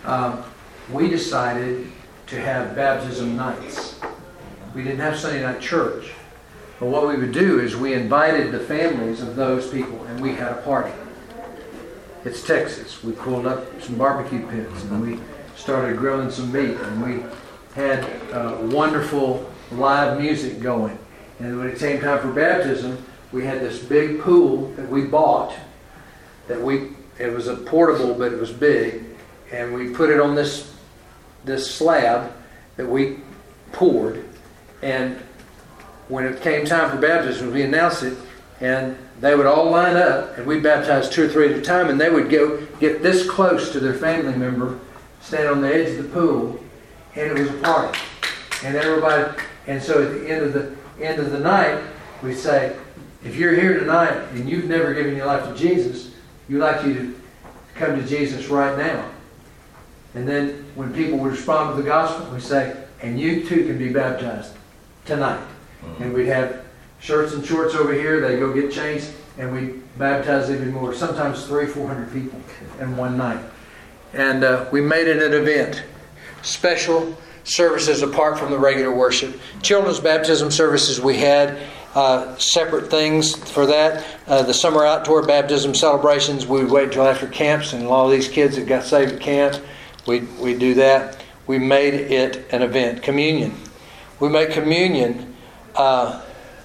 we decided to have baptism nights. We didn't have Sunday night church. But what we would do is we invited the families of those people and we had a party. It's Texas. We pulled up some barbecue pits and we started grilling some meat and we had wonderful live music going. And when it came time for baptism, we had this big pool that we bought. It was a portable, but it was big, and we put it on this slab that we poured. And when it came time for baptism, we announced it, and they would all line up, and we baptized 2 or 3 at a time, and they would go get this close to their family member, stand on the edge of the pool, and it was a party. And everybody, and so at the end of the night, we say, if you're here tonight and you've never given your life to Jesus, we'd like you to come to Jesus right now. And then when people would respond to the gospel, we say, and you too can be baptized tonight. And we'd have shirts and shorts over here, they go get changed, and we baptize even more, sometimes 300-400 people in one night. And we made it an event. Special services apart from the regular worship. Children's baptism services, we had separate things for that. The summer outdoor baptism celebrations, we would wait until after camps, and a lot of these kids that got saved at camp, we do that. We made it an event. Communion. We make communion a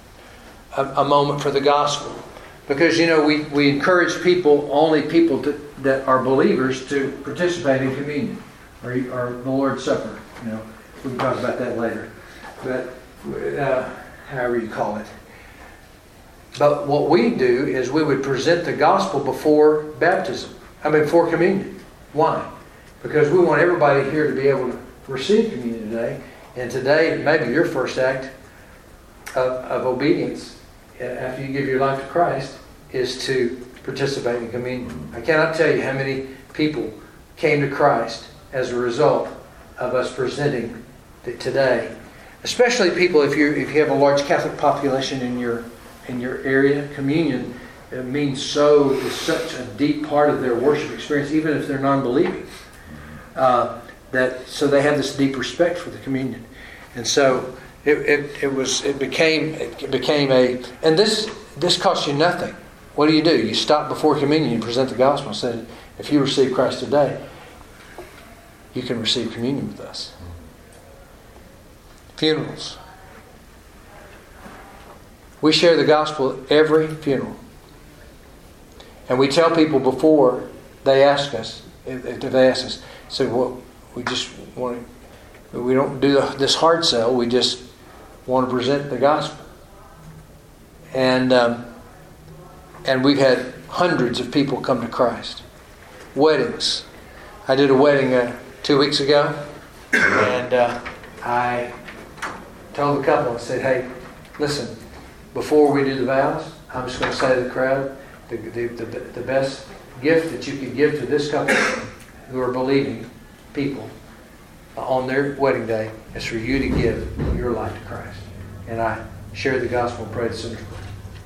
moment for the gospel. Because, we encourage only people that are believers to participate in communion or the Lord's Supper. We can talk about that later. But however you call it. But what we do is we would present the gospel before before communion. Why? Because we want everybody here to be able to receive communion today. And today, maybe your first act of obedience after you give your life to Christ is to participate in communion. I cannot tell you how many people came to Christ as a result of us presenting today. Especially people, if you have a large Catholic population in your area, communion is such a deep part of their worship experience, even if they're non-believing. So they have this deep respect for the communion, and so it became and this costs you nothing. What do? You stop before communion, you present the gospel, and say, if you receive Christ today, you can receive communion with us. Funerals. We share the gospel at every funeral. And we tell people before they ask us, if they ask us, say, well, we don't do this hard sell, we just want to present the gospel. And we've had hundreds of people come to Christ. Weddings. I did a wedding 2 weeks ago, and I told the couple, I said, hey, listen, before we do the vows, I'm just going to say to the crowd, the best gift that you can give to this couple who are believing people on their wedding day is for you to give your life to Christ. And I shared the gospel and prayed the sinner's prayer.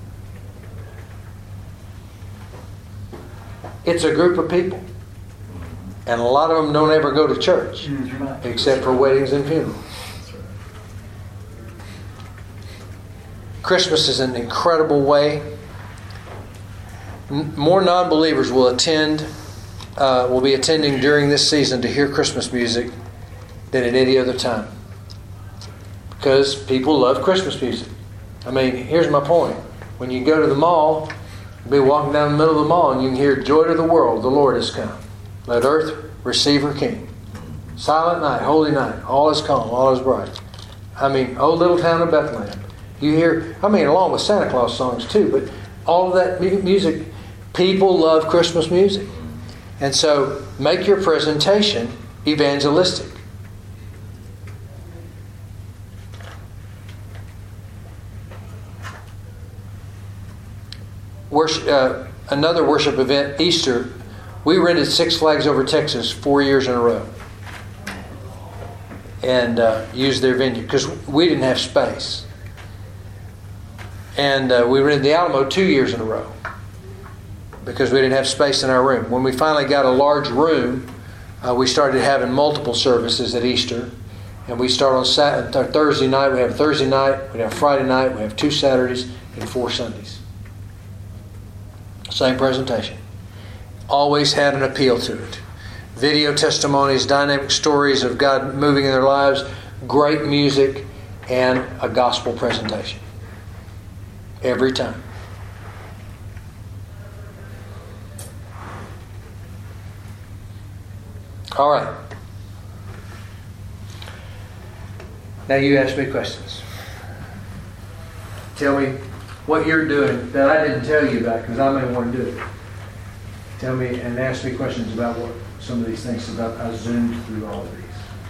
It's a group of people. And a lot of them don't ever go to church, except for weddings and funerals. Christmas is an incredible way. More non-believers will be attending during this season to hear Christmas music than at any other time. Because people love Christmas music. I mean, here's my point. When you go to the mall, you'll be walking down the middle of the mall and you can hear "Joy to the world, the Lord has come. Let earth receive her King. Silent night, holy night, all is calm, all is bright." I mean, "O little town of Bethlehem." You hear, along with Santa Claus songs too, but all of that music, people love Christmas music. And so make your presentation evangelistic. Another worship event, Easter, we rented Six Flags Over Texas 4 years in a row and used their venue because we didn't have space. And we rented the Alamo 2 years in a row because we didn't have space in our room. When we finally got a large room, we started having multiple services at Easter. And we start on Thursday night. We have Thursday night, we have Friday night, we have 2 Saturdays, and 4 Sundays. Same presentation. Always had an appeal to it. Video testimonies, dynamic stories of God moving in their lives, great music, and a gospel presentation. Every time. All right. Now you ask me questions. Tell me what you're doing that I didn't tell you about because I may want to do it. Tell me and ask me questions about what some of these things about. I zoomed through all of these.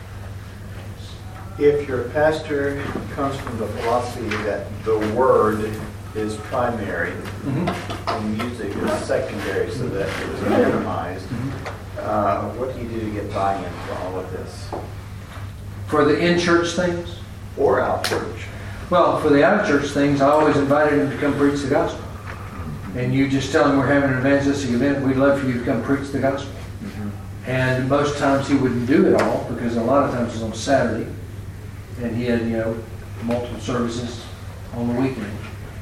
If your pastor comes from the philosophy that the word is primary and music is secondary so that it was minimized, what do you do to get buy-in for all of this? For the in-church things? Or out-church? Well, for the out-of-church things, I always invited him to come preach the gospel. And you just tell him we're having an evangelistic event, we'd love for you to come preach the gospel. And most times he wouldn't do it all because a lot of times it was on Saturday. And he had, multiple services on the weekend.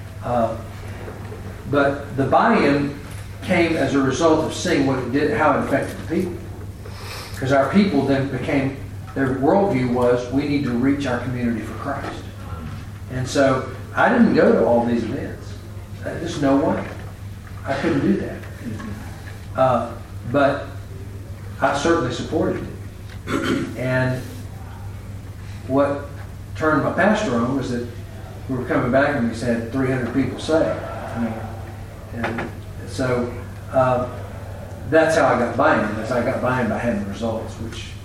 But the buy-in came as a result of seeing what it did, how it affected the people. Because our people then became, their worldview was, we need to reach our community for Christ. And so I didn't go to all these events. There's no way. I couldn't do that. But I certainly supported it. And what turned my pastor on was that we were coming back and we had 300 people saved. And so that's how I got buy-in. I got buy-in by having results, which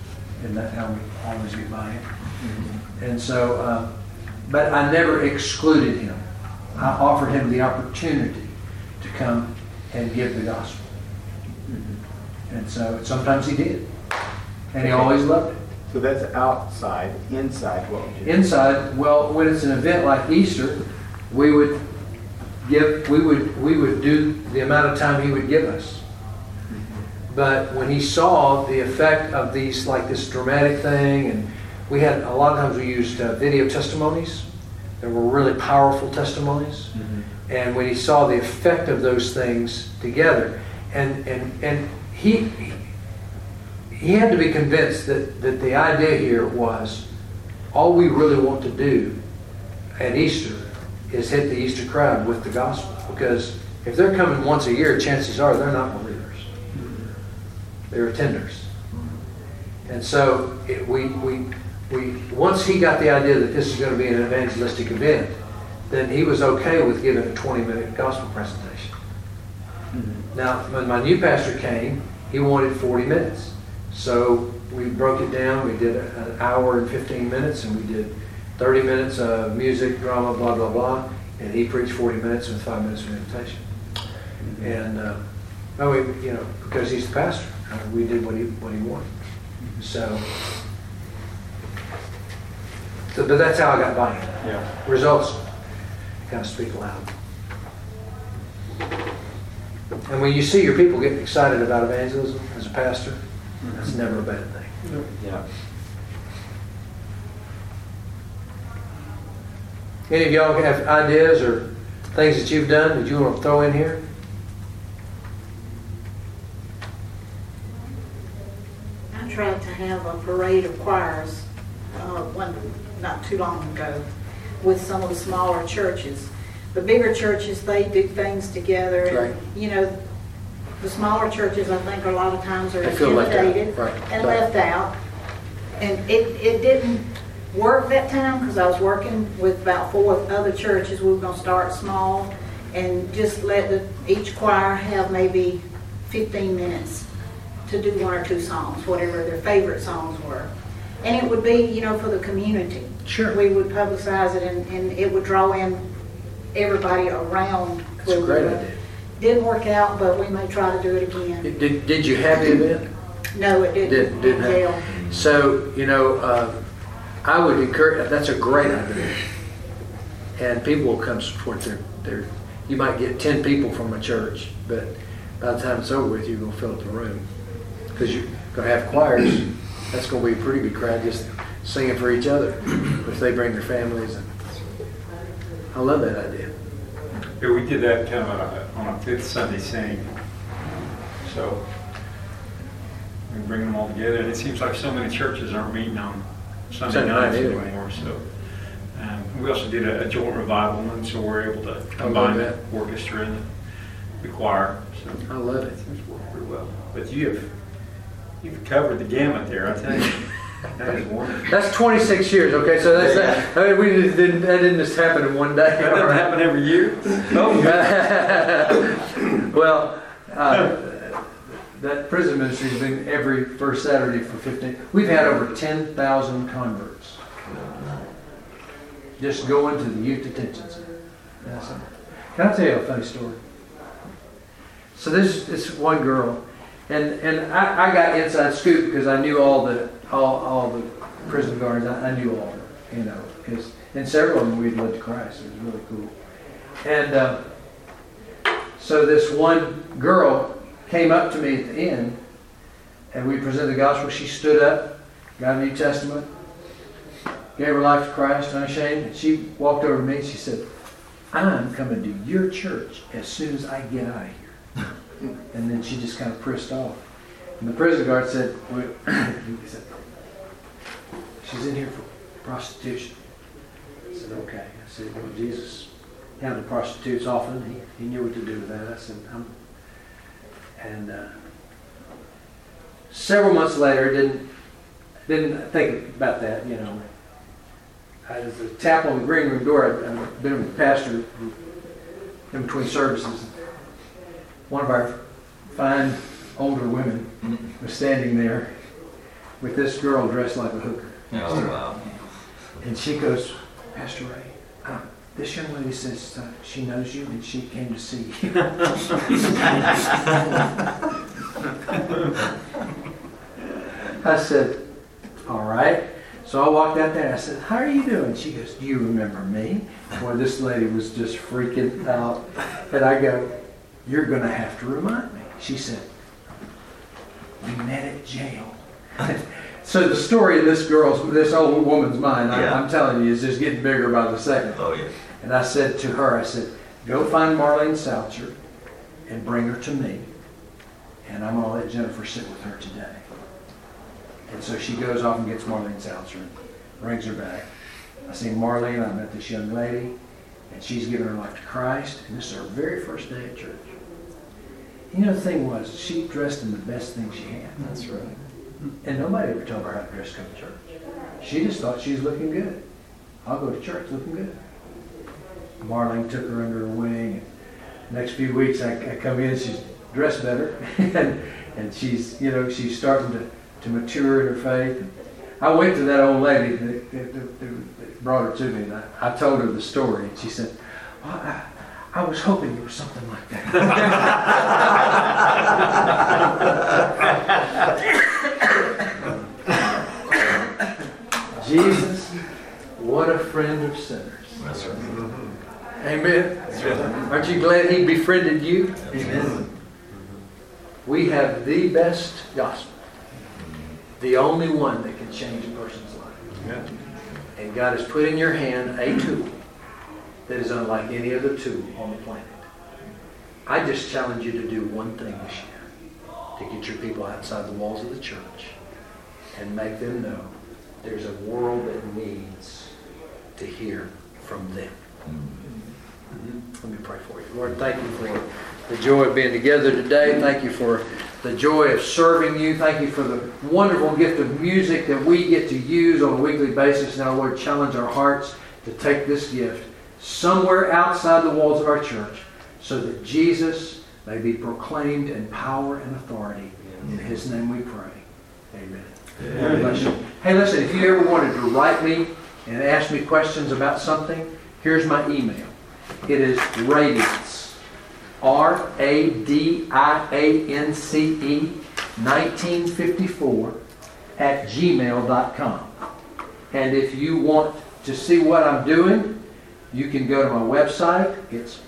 Isn't that how we always get by him? And so, but I never excluded him. I offered him the opportunity to come and give the gospel. And so sometimes he did. And he always loved it. So that's outside. Inside, what would you do? Inside, well, when it's an event like Easter, we would do the amount of time he would give us. But when he saw the effect of these, like this dramatic thing, and we had, a lot of times we used video testimonies. There were really powerful testimonies. And when he saw the effect of those things together, and he had to be convinced that the idea here was, all we really want to do at Easter is hit the Easter crowd with the gospel. Because if they're coming once a year, chances are they're not believers. They're attenders. And so we once he got the idea that this is going to be an evangelistic event, then he was okay with giving a 20-minute gospel presentation. Now, when my new pastor came, he wanted 40 minutes. So we broke it down. We did an hour and 15 minutes, and we did 30 minutes of music, drama, blah, blah, blah. And he preached 40 minutes with 5 minutes of invitation. And because he's the pastor, we did what he wanted. So, but that's how I got by him. Yeah. Results kind of speak loud. And when you see your people getting excited about evangelism as a pastor, that's never a bad thing. Yeah. Any of y'all have ideas or things that you've done that you want to throw in here? I tried to have a parade of choirs not too long ago with some of the smaller churches. The bigger churches, they do things together. Right. And, you know, the smaller churches, I think, a lot of times are They feel left out. intimidated Right. and Right. left out. And it didn't work that time because I was working with about 4 other churches. We were going to start small and just let each choir have maybe 15 minutes to do 1 or 2 songs, whatever their favorite songs were. And it would be, you know, for the community. Sure. We would publicize it and it would draw in everybody around. That's a great idea. Didn't work out, but we may try to do it again. Did you have the event? No, it didn't. Didn't have. Jail. So, I would encourage, that's a great idea. And people will come support their you might get 10 people from a church, but by the time it's over with, you're going to fill up the room. Because you're going to have choirs. That's going to be a pretty big crowd just singing for each other if they bring their families. And I love that idea. Yeah, we did that kind of on a 5th Sunday sing. So we bring them all together, and it seems like so many churches aren't meeting on Sunday nights either. anymore. So we also did a joint revival one, so we're able to combine the orchestra and the choir. So I love it. It's worked pretty well. But you've covered the gamut there, I tell you. That is wonderful. That's 26 years, okay? So that's that. I mean, that didn't just happen in one day. That doesn't happen every year. Oh, well, that prison ministry has been every first Saturday for 15. We've had over 10,000 converts just going to the youth detention center. Can I tell you a funny story? So this one girl, and I got inside scoop because I knew all the prison guards. I knew all of them, because and several of them we'd led to Christ. It was really cool. And so this one girl came up to me at the end, and we presented the gospel. She stood up, got a New Testament, gave her life to Christ, unashamed. And she walked over to me and she said, "I'm coming to your church as soon as I get out of here." And then she just kind of pressed off. And the prison guard said, he said, "She's in here for prostitution." I said, "Okay." I said, "Well, Jesus handled prostitutes often. He knew what to do with that." I said, And several months later, didn't think about that, I was a tap on the green room door. I've been with the pastor in between services. One of our fine older women was standing there, with this girl dressed like a hooker. Oh, wow. And she goes, Pastor Ray, this young lady says she knows you and she came to see you. I said, all right. So I walked out there and I said, how are you doing? She goes, do you remember me? Boy, this lady was just freaking out. And I go, you're going to have to remind me. She said, we met at jail. So the story of this old woman's mind, I'm telling you, is just getting bigger by the second. Oh, yeah. And I said to her, I said, go find Marlene Salcher and bring her to me. And I'm going to let Jennifer sit with her today. And so she goes off and gets Marlene Salcher and brings her back. I see Marlene, I met this young lady, and she's given her life to Christ. And this is her very first day at church. You know, the thing was, she dressed in the best thing she had. That's right. And nobody ever told her how to dress to come to church. She just thought she was looking good. I'll go to church looking good. Marlene took her under her wing. And next few weeks I come in, she's dressed better. and she's starting to mature in her faith. And I went to that old lady that brought her to me, and I told her the story. And she said, well, I was hoping it was something like that. Jesus, what a friend of sinners. That's right. Amen. Aren't you glad he befriended you? Amen. We have the best gospel. The only one that can change a person's life. Yeah. And God has put in your hand a tool that is unlike any other tool on the planet. I just challenge you to do one thing this year. To get your people outside the walls of the church and make them know there's a world that needs to hear from them. Let me pray for you. Lord, thank you for the joy of being together today. Thank you for the joy of serving you. Thank you for the wonderful gift of music that we get to use on a weekly basis. Now, Lord, challenge our hearts to take this gift somewhere outside the walls of our church so that Jesus may be proclaimed in power and authority. In His name we pray. Amen. God bless you. Hey, listen, if you ever wanted to write me and ask me questions about something, here's my email. It is Radiance, RADIANCE 1954 @gmail.com. And if you want to see what I'm doing, you can go to my website. It's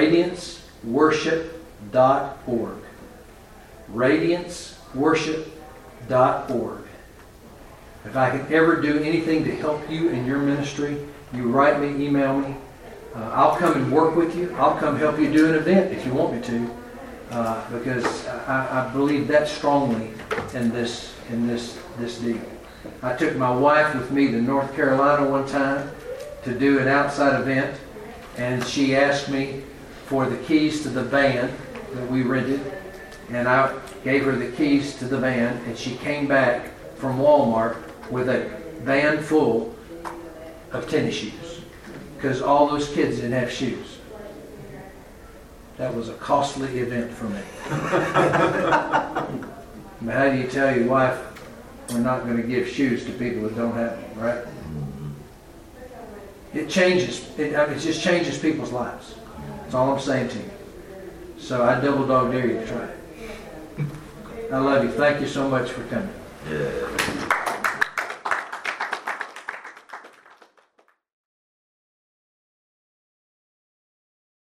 radianceworship.org. radianceworship.org. If I can ever do anything to help you in your ministry, you write me, email me. I'll come and work with you. I'll come help you do an event if you want me to, because I believe that strongly in this deal. I took my wife with me to North Carolina one time to do an outside event, and she asked me for the keys to the van that we rented, and I gave her the keys to the van, and she came back from Walmart with a van full of tennis shoes, because all those kids didn't have shoes. That was a costly event for me. But how do you tell your wife we're not going to give shoes to people that don't have them, right? It changes. It just changes people's lives. That's all I'm saying to you. So I double dog dare you to try it. I love you. Thank you so much for coming. Yeah.